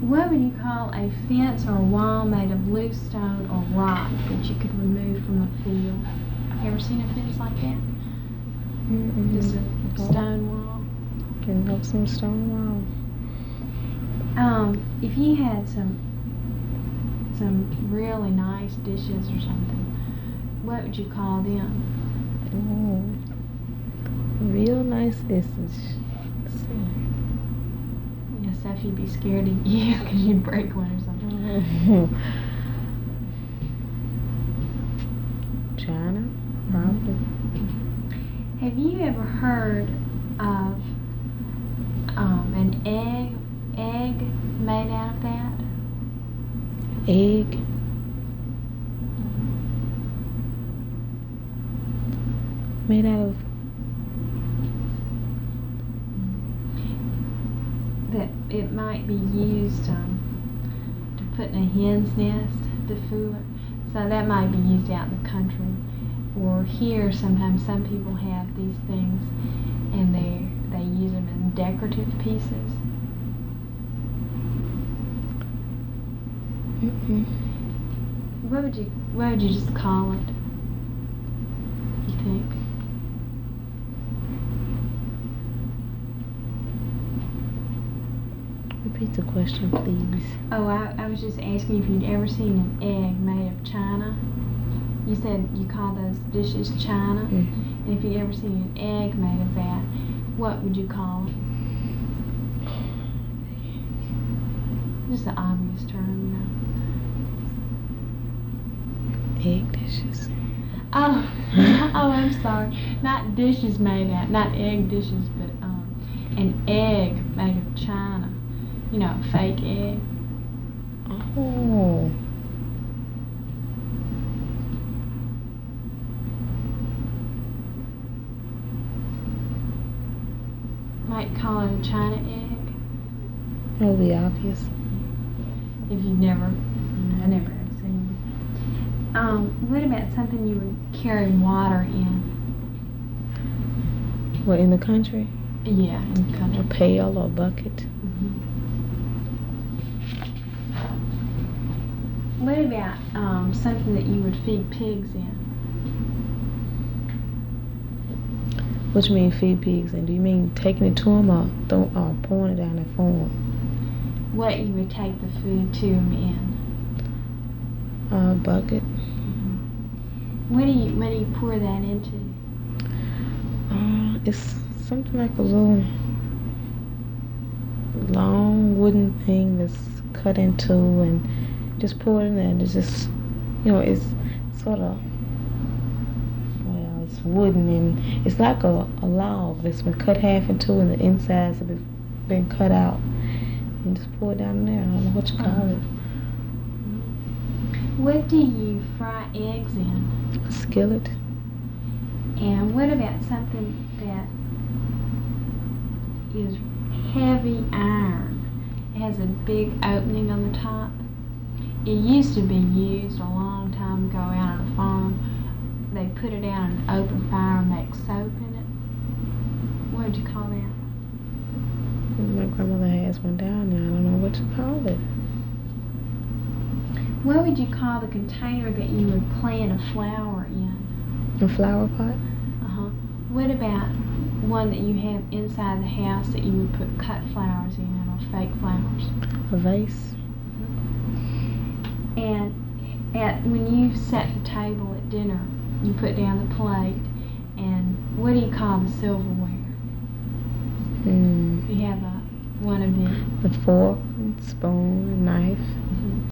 What would you call a fence or a wall made of loose stone or rock that you could remove from a field? You ever seen a fence like that? Just a stone wall? Can have some stone wall. If you had some really nice dishes or something, what would you call them? Real nice dishes. Let's see. Yeah, stuff you'd be scared to use because you'd break one or something. China, probably. Have you ever heard of an egg made out of that? Egg. Made out of That it might be used to put in a hen's nest to fool it. So that might be used out in the country. Or here sometimes some people have these things and they use them as decorative pieces. What would you just call it? You think? Repeat the question, please. Oh, I was just asking if you'd ever seen an egg made of china. You said you call those dishes china. And if you'd ever seen an egg made of that, what would you call it? Just an obvious term, Egg dishes. Oh, I'm sorry. Not dishes made out, not egg dishes, but an egg made of china. You know, a fake egg. Oh. Might call it a china egg. That would be obvious. If you've never, I never have seen it. What about something you would carry water in? What, in the country? Yeah, in the country. A pail or a bucket? What about something that you would feed pigs in? What you mean feed pigs in? Do you mean taking it to them or pouring it down their phone? What you would take the food to them in? A bucket. What do you pour that into? It's something like a little long wooden thing that's cut into and just pour it in there. It's just, it's sort of, it's wooden and it's like a log that's been cut half in two and the insides have been cut out. And just pour it down in there. I don't know what you call it. What do you fry eggs in? A skillet. And what about something that is heavy iron? It has a big opening on the top. It used to be used a long time ago out on a farm. They put it out on an open fire and make soap in it. What would you call that? My grandmother has one down there. I don't know what to call it. What would you call the container that you would plant a flower in? A flower pot? What about one that you have inside the house that you would put cut flowers in or fake flowers? A vase? And when you set the table at dinner, you put down the plate, and what do you call the silverware? You have one of them. A fork, spoon, a knife.